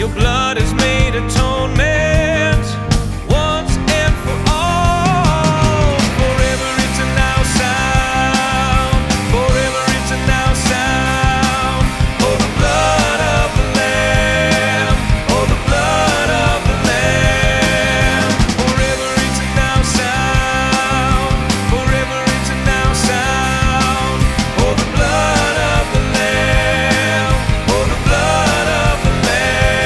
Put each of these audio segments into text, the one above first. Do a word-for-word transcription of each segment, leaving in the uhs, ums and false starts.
Your blood has made atonement once and for all. Forever it's a now sound. Forever it's a now sound. Oh, the blood of the Lamb. Oh, the blood of the Lamb. Forever it's a now sound. Forever it's a now sound. Oh, the blood of the Lamb. Oh, the blood of the Lamb.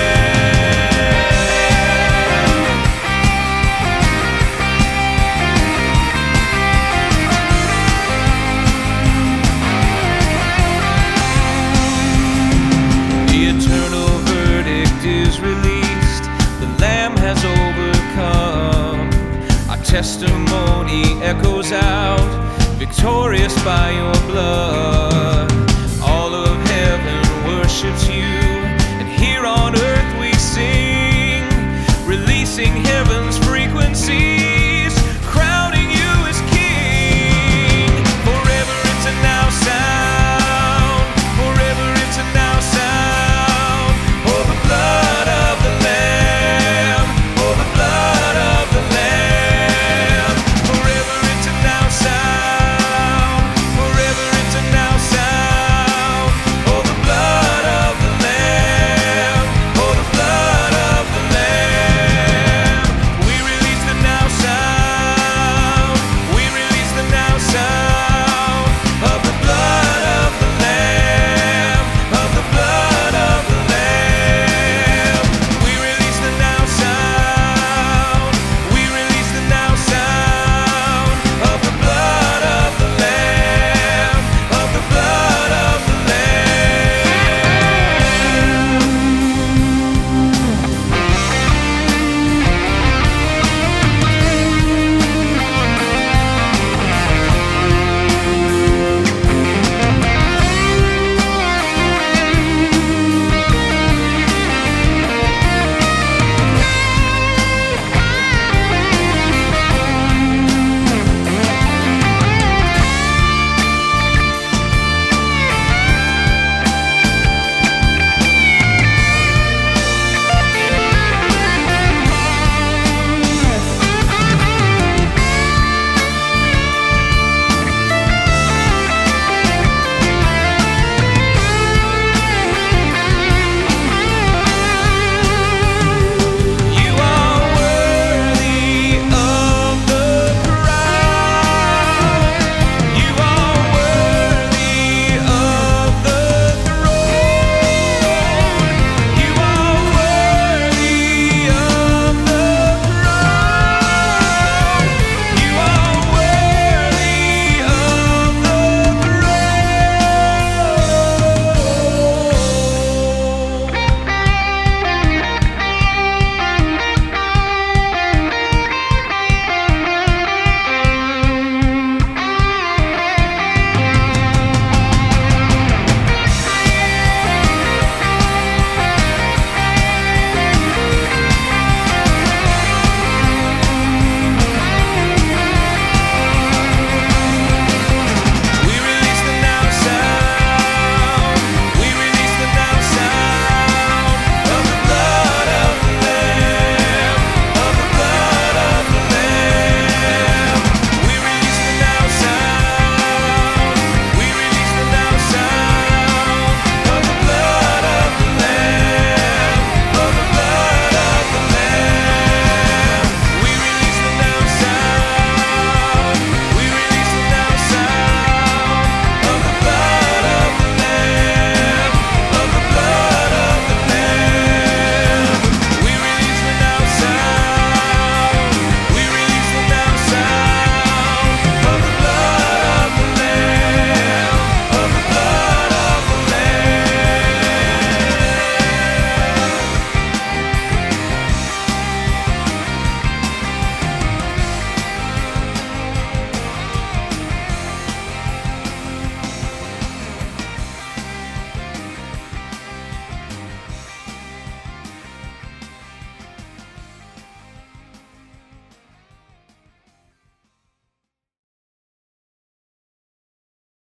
The eternal verdict is released. The Lamb has overcome. Our testimony echoes out, victorious by your blood. All of heaven worships you, and here on earth